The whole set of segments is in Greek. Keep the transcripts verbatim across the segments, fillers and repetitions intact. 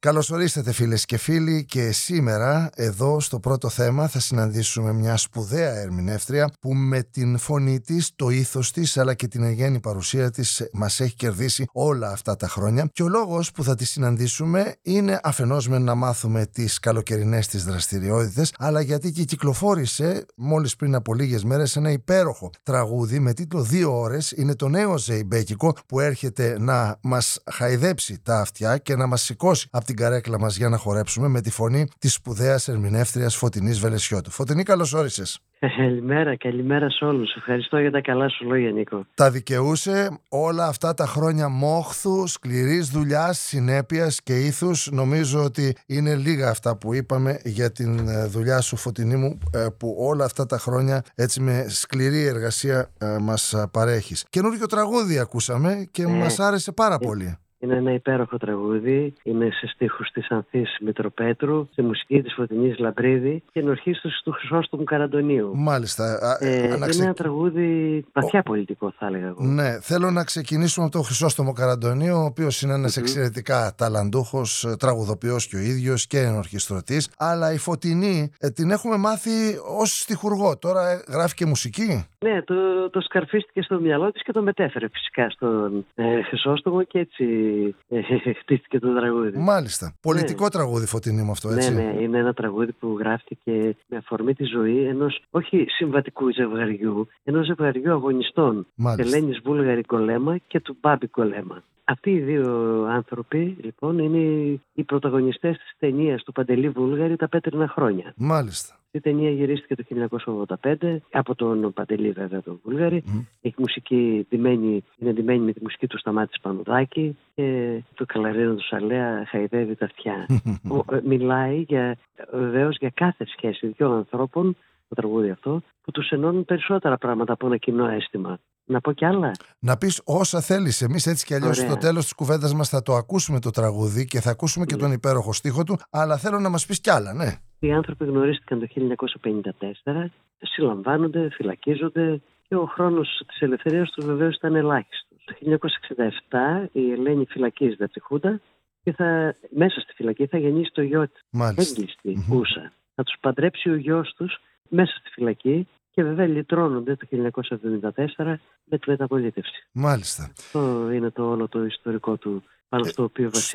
Καλώς ορίσατε φίλες και φίλοι, και σήμερα εδώ στο πρώτο θέμα θα συναντήσουμε μια σπουδαία ερμηνεύτρια που με την φωνή της, το ήθος της αλλά και την αγέννη παρουσία της μας έχει κερδίσει όλα αυτά τα χρόνια, και ο λόγος που θα τη συναντήσουμε είναι αφενός με να μάθουμε τις καλοκαιρινές της δραστηριότητες, αλλά γιατί και κυκλοφόρησε μόλις πριν από λίγες μέρες ένα υπέροχο τραγούδι με τίτλο «Δύο ώρες». Είναι το νέο ζεϊμπέκικο που έρχεται να μας χαϊδέψει τα αυτιά και να μας σηκώσει από την καρέκλα μας για να χορέψουμε, με τη φωνή της σπουδαίας ερμηνεύτριας Φωτεινής Βελεσιώτου. Φωτεινή, καλώς όρισες. Καλημέρα, καλημέρα σε όλους. Ευχαριστώ για τα καλά σου λόγια, Νίκο. Τα δικαιούσε όλα αυτά τα χρόνια μόχθου, σκληρής δουλειάς, συνέπειας και ήθους. Νομίζω ότι είναι λίγα αυτά που είπαμε για την δουλειά σου, Φωτεινή μου, που όλα αυτά τα χρόνια έτσι με σκληρή εργασία μας παρέχεις. Καινούργιο τραγούδι ακούσαμε και ε, μας άρεσε πάρα ε. πολύ. Είναι ένα υπέροχο τραγούδι, είναι σε στίχους της Ανθής Μητροπέτρου, σε μουσική της Φωτεινής Λαμπρίδη και ενορχήστωση του Χρυσόστομου Καραντονίου. Μάλιστα. Ε, αναξε... Είναι ένα τραγούδι βαθιά Ο... πολιτικό, θα έλεγα εγώ. Ναι, θέλω να ξεκινήσουμε από τον Χρυσόστομο Καραντονίου, ο οποίος είναι ένας mm-hmm. εξαιρετικά ταλαντούχος τραγουδοποιός και ο ίδιος και ενορχιστρωτής, αλλά η Φωτεινή ε, την έχουμε μάθει ως στιχουργό. Τώρα γράφει και μουσική. Ναι, το, το σκαρφίστηκε στο μυαλό της και το μετέφερε φυσικά στον ε, Χρυσόστομο και έτσι ε, χτίστηκε το τραγούδι. Μάλιστα. Πολιτικό ναι. τραγούδι, Φωτεινή μου, αυτό, έτσι. Ναι, ναι, είναι ένα τραγούδι που γράφτηκε με αφορμή τη ζωή ενός όχι συμβατικού ζευγαριού, ενός ζευγαριού αγωνιστών. Ελένης Βούλγαρη Κολέμα και του Μπάμπη Κολέμα. Αυτοί οι δύο άνθρωποι, λοιπόν, είναι οι πρωταγωνιστές της ταινίας του Παντελή Βούλγαρη «Τα πέτρινα χρόνια». Μάλιστα. Η ταινία γυρίστηκε το χίλια εννιακόσια ογδόντα πέντε από τον Παντελή, βέβαια, τον Βούλγαρη. Mm. Έχει μουσική ντυμένη, είναι ντυμένη με τη μουσική του Σταμάτη Πανουδάκη και το καλαρίνο του Σαλέα χαϊδεύει τα αυτιά. Ο, μιλάει για, βεβαίως για κάθε σχέση δύο ανθρώπων, το τραγούδι αυτό, που τους ενώνουν περισσότερα πράγματα από ένα κοινό αίσθημα. Να πω κι άλλα. Να πεις όσα θέλεις. Εμείς έτσι κι αλλιώς στο τέλος της κουβέντας μας θα το ακούσουμε το τραγούδι και θα ακούσουμε mm. και τον υπέροχο στίχο του, αλλά θέλω να μας πεις κι άλλα, ναι. Οι άνθρωποι γνωρίστηκαν το χίλια εννιακόσια πενήντα τέσσερα, συλλαμβάνονται, φυλακίζονται και ο χρόνος της ελευθερίας τους βεβαίως ήταν ελάχιστος. Το χίλια εννιακόσια εξήντα επτά η Ελένη φυλακίζεται από τη Χούντα και θα, μέσα στη φυλακή θα γεννήσει το γιο της. Έγκλειστη, mm-hmm. ούσα. Θα τους παντρέψει ο γιος τους μέσα στη φυλακή και βέβαια λυτρώνονται το χίλια εννιακόσια εβδομήντα τέσσερα με τη μεταπολίτευση. Μάλιστα. Αυτό είναι το όλο το ιστορικό του. Στο,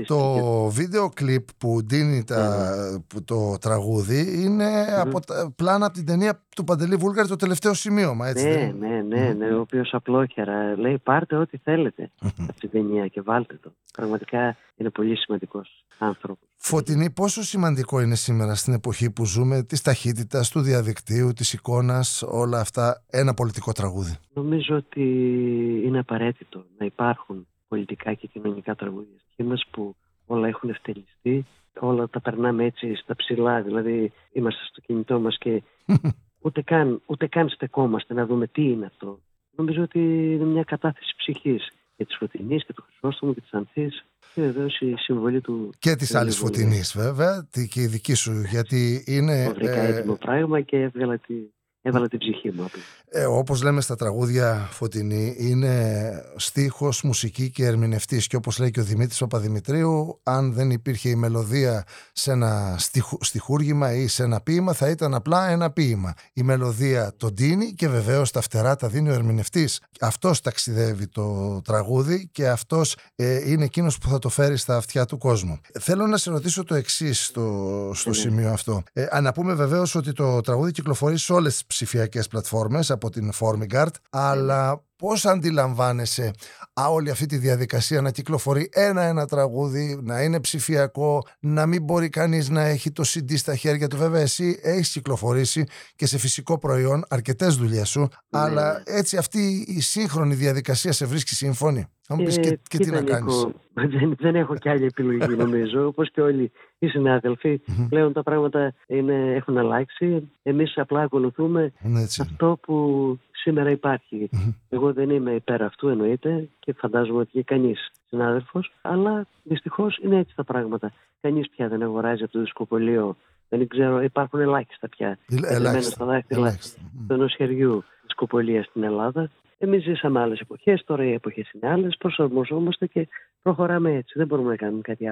στο βίντεο κλιπ που δίνει τα, yeah. που το τραγούδι είναι mm-hmm. από τα, πλάνα από την ταινία του Παντελή Βούλγαρη, το τελευταίο σημείωμα, έτσι. Ναι, δεν... ναι, ναι, ναι, ο οποίος απλόχερα λέει πάρτε ό,τι θέλετε mm-hmm. από την ταινία και βάλτε το. Πραγματικά είναι πολύ σημαντικός άνθρωπος. Φωτεινή, πόσο σημαντικό είναι σήμερα στην εποχή που ζούμε, της ταχύτητας, του διαδικτύου, της εικόνας, όλα αυτά, ένα πολιτικό τραγούδι? Νομίζω ότι είναι απαραίτητο να υπάρχουν πολιτικά και κοινωνικά τραγούδια στη μας που όλα έχουν ευτελιστεί, όλα τα περνάμε έτσι στα ψηλά, δηλαδή είμαστε στο κινητό μας και ούτε καν, ούτε καν στεκόμαστε να δούμε τι είναι αυτό. Νομίζω ότι είναι μια κατάθεση ψυχής και της Φωτεινής και του Χρυσόστομου και της Ανθής και βεβαίως η συμβολή του... Και της άλλης Φωτεινής βέβαια, και η δική σου, γιατί είναι... Βρήκα ε... έτοιμο πράγμα και έβγαλα τη... Έβαλα την ψυχή μου. Ε, όπως λέμε στα τραγούδια, Φωτεινή, είναι στίχος, μουσική και ερμηνευτής. Και όπως λέει και ο Δημήτρης Παπαδημητρίου, αν δεν υπήρχε η μελωδία σε ένα στιχου, στιχούργημα ή σε ένα ποίημα, θα ήταν απλά ένα ποίημα. Η μελωδία τον τίνει και βεβαίως τα φτερά τα δίνει ο ερμηνευτής. Αυτός ταξιδεύει το τραγούδι και αυτός ε, είναι εκείνος που θα το φέρει στα αυτιά του κόσμου. Θέλω να σε ρωτήσω το εξής στο, στο σημείο αυτό. Ε, α, να πούμε βεβαίως ότι το τραγούδι κυκλοφορεί σε όλες τις ψηφιακές πλατφόρμες από την Formigard, αλλά πώς αντιλαμβάνεσαι α, όλη αυτή τη διαδικασία να κυκλοφορεί ένα-ένα τραγούδι, να είναι ψηφιακό, να μην μπορεί κανείς να έχει το σι ντι στα χέρια του? Βέβαια εσύ έχεις κυκλοφορήσει και σε φυσικό προϊόν αρκετές δουλειές σου, ναι. αλλά έτσι αυτή η σύγχρονη διαδικασία σε βρίσκει σύμφωνη? Θα μου πεις ε, και, και τι να κάνεις. Δεν, δεν έχω κι άλλη επιλογή νομίζω, όπως και όλοι οι συνάδελφοι. Πλέον τα πράγματα είναι, έχουν αλλάξει. Εμείς απλά ακολουθούμε αυτό που σήμερα υπάρχει. Mm-hmm. Εγώ δεν είμαι υπέρ αυτού, εννοείται, και φαντάζομαι ότι και κανείς συνάδελφος, αλλά δυστυχώς είναι έτσι τα πράγματα. Κανείς πια δεν αγοράζει από το δισκοπωλείο. Δεν ξέρω, υπάρχουν ελάχιστα πια. Ελάχιστα. Στα δάχτυλα του ενός χεριού δισκοπωλεία στην Ελλάδα. Εμείς ζήσαμε άλλες εποχές, τώρα οι εποχές είναι άλλες, προσαρμοζόμαστε και προχωράμε έτσι. Δεν μπορούμε να κάνουμε κάτι άλλο.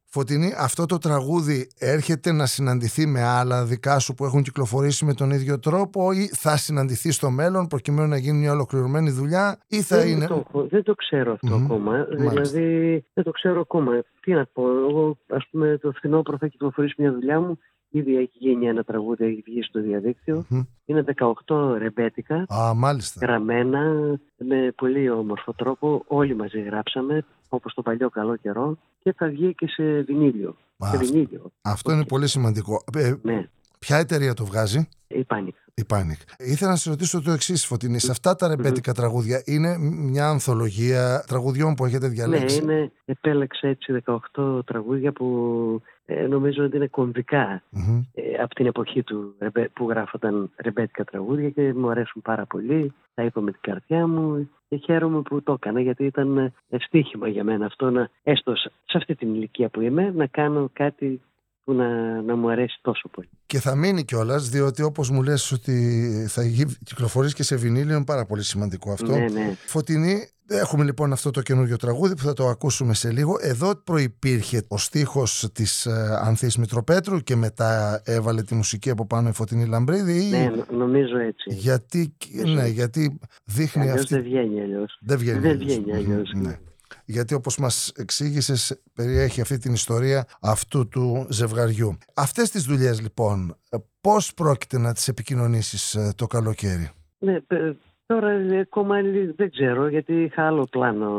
Φωτεινή, αυτό το τραγούδι έρχεται να συναντηθεί με άλλα δικά σου που έχουν κυκλοφορήσει με τον ίδιο τρόπο, ή θα συναντηθεί στο μέλλον προκειμένου να γίνει μια ολοκληρωμένη δουλειά, ή θα δεν, είναι... το, δεν το ξέρω αυτό mm-hmm. ακόμα. Μάλιστα. Δηλαδή δεν το ξέρω ακόμα. Τι να πω, εγώ ας πούμε το φθινόπωρο θα κυκλοφορήσει μια δουλειά μου. Ήδη έχει γίνει ένα τραγούδι, έχει βγει στο διαδίκτυο. Mm-hmm. Είναι δεκαοκτώ ρεμπέτικα. Α, μάλιστα. Γραμμένα με πολύ όμορφο τρόπο. Όλοι μαζί γράψαμε, όπως το παλιό καλό καιρό, και θα βγει και σε βινίλιο. Α, σε βινίλιο. Αυτό είναι πολύ σημαντικό. Ε, ναι. Ποια εταιρεία το βγάζει? Η Panic. Η Panic. Ήθελα να σε ρωτήσω το εξής, Φωτεινή. Σε αυτά τα ρεμπέτικα mm-hmm. τραγούδια είναι μια ανθολογία τραγουδιών που έχετε διαλέξει? Ναι, είναι, επέλεξα έτσι δεκαοκτώ τραγούδια που ε, νομίζω ότι είναι κομβικά mm-hmm. ε, από την εποχή του που γράφονταν ρεμπέτικα τραγούδια και μου αρέσουν πάρα πολύ. Τα είπα με την καρδιά μου και χαίρομαι που το έκανα, γιατί ήταν ευτύχημα για μένα αυτό, να, έστω σε αυτή την ηλικία που είμαι, να κάνω κάτι που να, να μου αρέσει τόσο πολύ. Και θα μείνει κιόλας, διότι όπως μου λες ότι θα κυκλοφορείς και σε βινίλιο, είναι πάρα πολύ σημαντικό αυτό. Ναι, ναι. Φωτεινή, έχουμε λοιπόν αυτό το καινούριο τραγούδι που θα το ακούσουμε σε λίγο. Εδώ προϋπήρχε ο στίχος της ε, Ανθής Μητροπέτρου και μετά έβαλε τη μουσική από πάνω η Φωτεινή Λαμπρίδη, ή... Ναι, νομίζω έτσι. Γιατί, νομίζω. Ναι, γιατί δείχνει αλλιώς αυτή... δεν βγαίνει αλλιώς. Δεν βγαίνει δεν αλλιώς. Βγαίνει αλλιώς. Ναι. Γιατί όπως μας εξήγησες περιέχει αυτή την ιστορία αυτού του ζευγαριού. Αυτές τις δουλειές λοιπόν πώς πρόκειται να τις επικοινωνήσεις το καλοκαίρι? Ναι, τώρα ακόμα δεν ξέρω, γιατί είχα άλλο πλάνο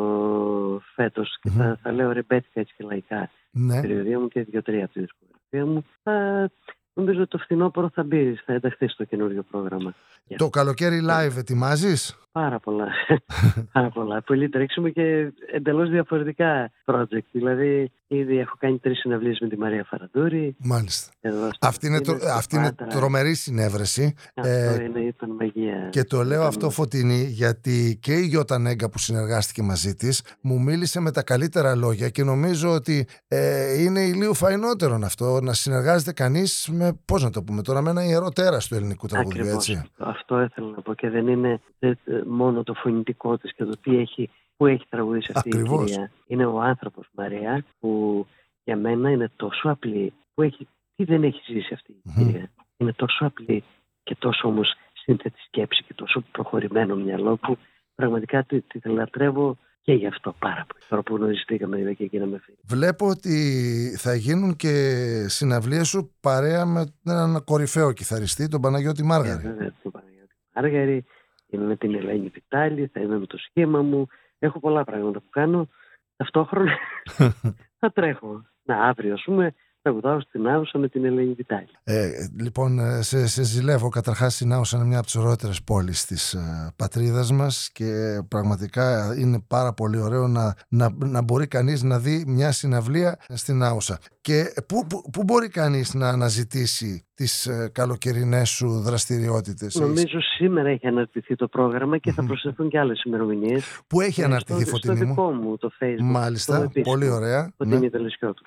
φέτος και mm-hmm. θα, θα λέω ρεμπέτικα έτσι και λαϊκά. Ναι. Στην περιοδία μου και δύο-τρία από τη δισκογραφία μου. Θα, νομίζω ότι το φθινόπωρο θα μπει, θα ενταχθεί στο καινούριο πρόγραμμα. Το καλοκαίρι live ετοιμάζεις? Πάρα πολλά. Πάρα πολλά. Πολύ τρέξιμο και εντελώς διαφορετικά project. Δηλαδή, ήδη έχω κάνει τρεις συναυλίες με τη Μαρία Φαραντούρη. Μάλιστα. Αυτή είναι, τρο... αυτή είναι τρομερή συνέβρεση. Αυτό ε... είναι, ήταν μαγεία. Και το λέω αυτό, Φωτεινή, γιατί και η Γιώτα Νέγκα που συνεργάστηκε μαζί της μου μίλησε με τα καλύτερα λόγια και νομίζω ότι ε, είναι ηλίου φαϊνότερον αυτό να συνεργάζεται κανείς με, πώς να το πούμε τώρα, με ένα ιερό τέρας του ελληνικού τραγουδιού, έτσι. Αυτό ήθελα να πω, και δεν είναι μόνο το φωνητικό της και το τι έχει, που έχει τραγουδίσει αυτή Ακριβώς. η κυρία. Είναι ο άνθρωπος Μαρία, που για μένα είναι τόσο απλή, που έχει, τι δεν έχει ζήσει αυτή η mm-hmm. κυρία. Είναι τόσο απλή και τόσο όμως σύνθετη σκέψη και τόσο προχωρημένο μυαλό, που πραγματικά τη, τη λατρεύω και γι' αυτό πάρα πολύ. Τώρα που γνωριστήκαμε, είδα και εκείνα με φίλοι. Βλέπω ότι θα γίνουν και συναυλίες σου παρέα με έναν κορυφαίο κιθαριστή, τον Παναγιώτη Μάργαρη. Ε, βέβαια, τον Παναγιώτη Μάργαρη. Είμαι με την Ελένη Βιτάλη, θα είμαι με το σχήμα μου. Έχω πολλά πράγματα που κάνω. Ταυτόχρονα θα τρέχω. Να, αύριο, ας πούμε, τραγουδάω στην Άουσα με την Ελένη Βιτάλη. Ε, λοιπόν, σε, σε ζηλεύω. Καταρχάς, η Άουσα είναι μια από τις ωραιότερες πόλεις της ε, πατρίδας μας και πραγματικά είναι πάρα πολύ ωραίο να, να, να μπορεί κανείς να δει μια συναυλία στην Άουσα. Και πού, πού, πού μπορεί κανείς να αναζητήσει τις ε, καλοκαιρινές σου δραστηριότητες? Νομίζω σήμερα έχει αναρτηθεί το πρόγραμμα και θα προσθεθούν και άλλες ημερομηνίες. Πού έχει αναρτηθεί, στο, Φωτεινή στο μου? δικό μου, το Facebook. Μάλιστα, το πολύ ωραία. Το Τιμή Τελεσιώτου.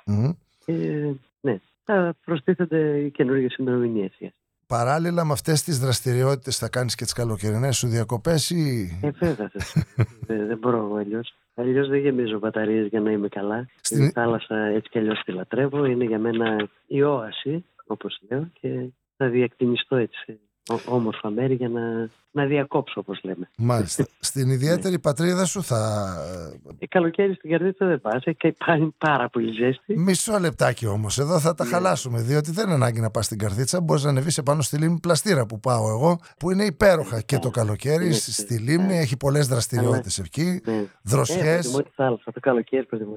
Ε, ναι, θα προστίθενται οι καινούργιες ημερομηνίες. Παράλληλα με αυτές τις δραστηριότητες θα κάνεις και τις καλοκαιρινές σου διακοπές, ή... Ε, βέβαια. δεν, δεν μπορώ αλλιώς. Αλλιώς δεν γεμίζω μπαταρίες για να είμαι καλά. Στην... Η θάλασσα έτσι κι αλλιώς τη λατρεύω. Είναι για μένα η όαση, όπως λέω, και θα διακτηνιστώ έτσι όμορφα μέρη για να, να διακόψω, όπως λέμε. Μάλιστα. Στην ιδιαίτερη πατρίδα σου θα... Ε, καλοκαίρι στην Καρδίτσα δεν πας, έχει πάει πάρα πολύ ζέστη. Μισό λεπτάκι όμως, εδώ θα τα yeah. χαλάσουμε, διότι δεν είναι ανάγκη να πας στην Καρδίτσα, μπορείς να ανεβείς επάνω στη λίμνη Πλαστήρα που πάω εγώ, που είναι υπέροχα yeah. και το καλοκαίρι yeah. στη λίμνη, yeah. έχει πολλές δραστηριότητες yeah. εκεί, yeah. δροσιές. Ε, προτιμώ θάλασσα, το καλοκαίρι προτιμώ.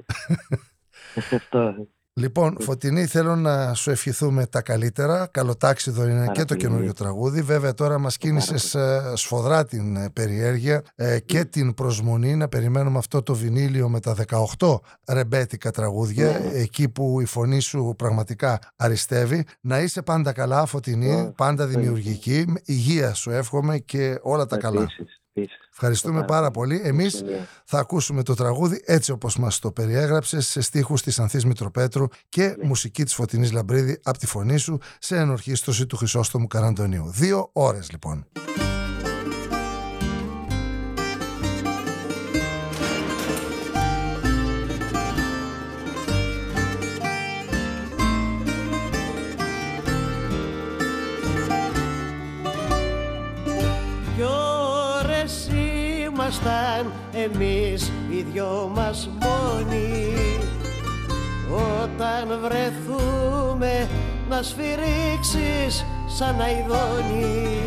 Αυτό. Λοιπόν, Φωτεινή, θέλω να σου ευχηθούμε τα καλύτερα. Καλοτάξιδο είναι Άρα, και το καινούριο τραγούδι. Βέβαια, τώρα μας κίνησες σφοδρά την περιέργεια ε, και mm. την προσμονή να περιμένουμε αυτό το βινίλιο με τα δεκαοκτώ ρεμπέτικα τραγούδια, mm. εκεί που η φωνή σου πραγματικά αριστεύει. Να είσαι πάντα καλά, Φωτεινή, mm. πάντα δημιουργική. Mm. Υγεία σου εύχομαι και όλα τα καλά. Ευχαριστούμε πάρα πολύ. Εμείς θα ακούσουμε το τραγούδι έτσι όπως μας το περιέγραψες, σε στίχους της Ανθής Μητροπέτρου και μουσική της Φωτεινής Λαμπρίδη από τη φωνή σου, σε ενορχήστρωση του Χρυσόστομου Καραντονίου. Δύο ώρες λοιπόν. ήμασταν εμείς οι δυο μας μόνοι. Όταν βρεθούμε να σφυρίξεις σαν αηδόνι,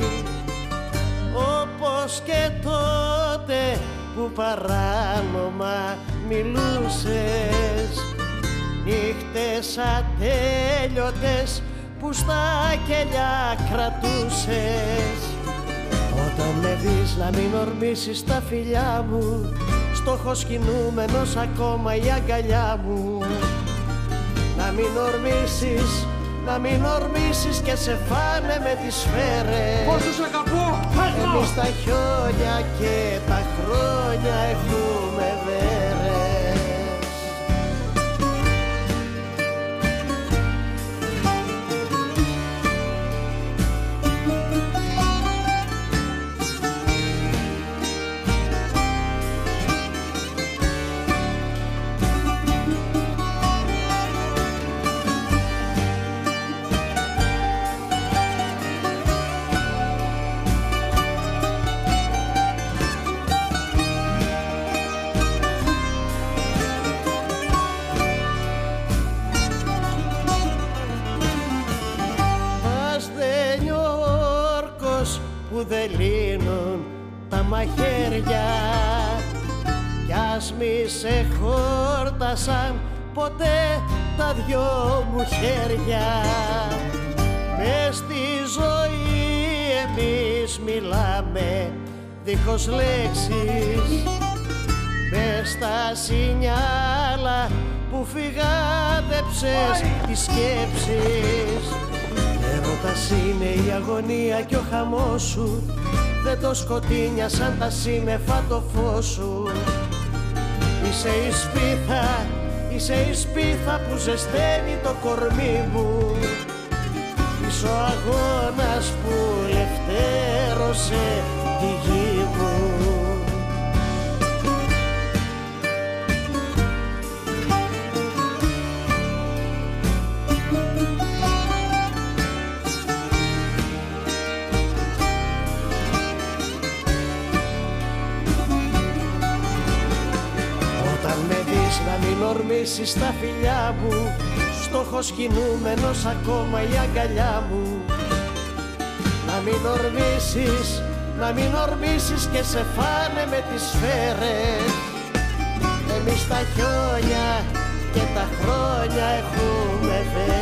όπως και τότε που παράνομα μιλούσες, νύχτες ατέλειωτες που στα κελιά κρατούσες. Όταν με δεις να μην ορμήσεις τα φιλιά μου, στόχος κινούμενος ακόμα η αγκαλιά μου. Να μην ορμήσεις, να μην ορμήσεις και σε φάνε με τις σφαίρες. Πόσο σε αγαπώ! Εμείς τα χιόνια και τα χρόνια έχουμε δέρες. Που δεν λύνουν τα μαχαίρια, κι ας μη σε χόρτασαν ποτέ τα δυο μου χέρια. Μες στη ζωή εμείς μιλάμε δίχως λέξεις, μες στα σινιάλα που φυγάδεψες τις σκέψεις. Έρωτας είναι η αγωνία κι ο χαμός σου, δεν το σκοτίνια σαν τα σύννεφα το φως σου. Είσαι η σπίθα, είσαι η σπίθα που ζεσταίνει το κορμί μου. Είσαι ο αγώνας που λευτέρωσε τη γη μου. Να μην ορμήσεις τα φιλιά μου, στόχος κινούμενος ακόμα η αγκαλιά μου. Να μην ορμήσεις, να μην ορμήσεις και σε φάνε με τις σφαίρες. Εμείς τα χιόνια και τα χρόνια έχουμε δει.